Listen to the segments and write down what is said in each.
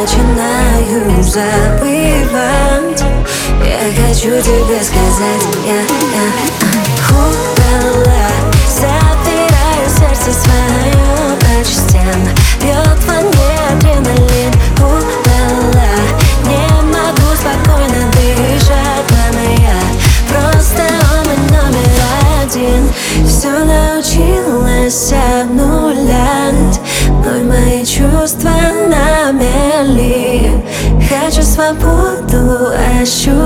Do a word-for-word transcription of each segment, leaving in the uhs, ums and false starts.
начинаю забывать. Я хочу тебе сказать, я, я, хула-ла, забираю сердце свое по частям. Бьет во мне адреналин, хула-ла, не могу спокойно дышать, мама, я просто он мой номер один. Все научилась обнулять, но мои чувства на мели. Хочу свободу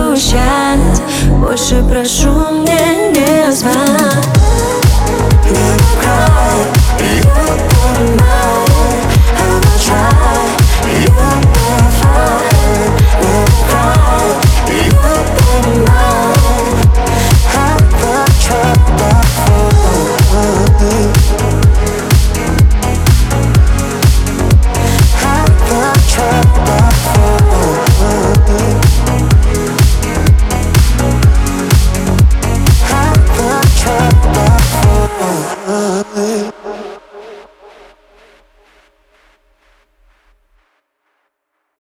ощущать, больше прошу мне не звонить.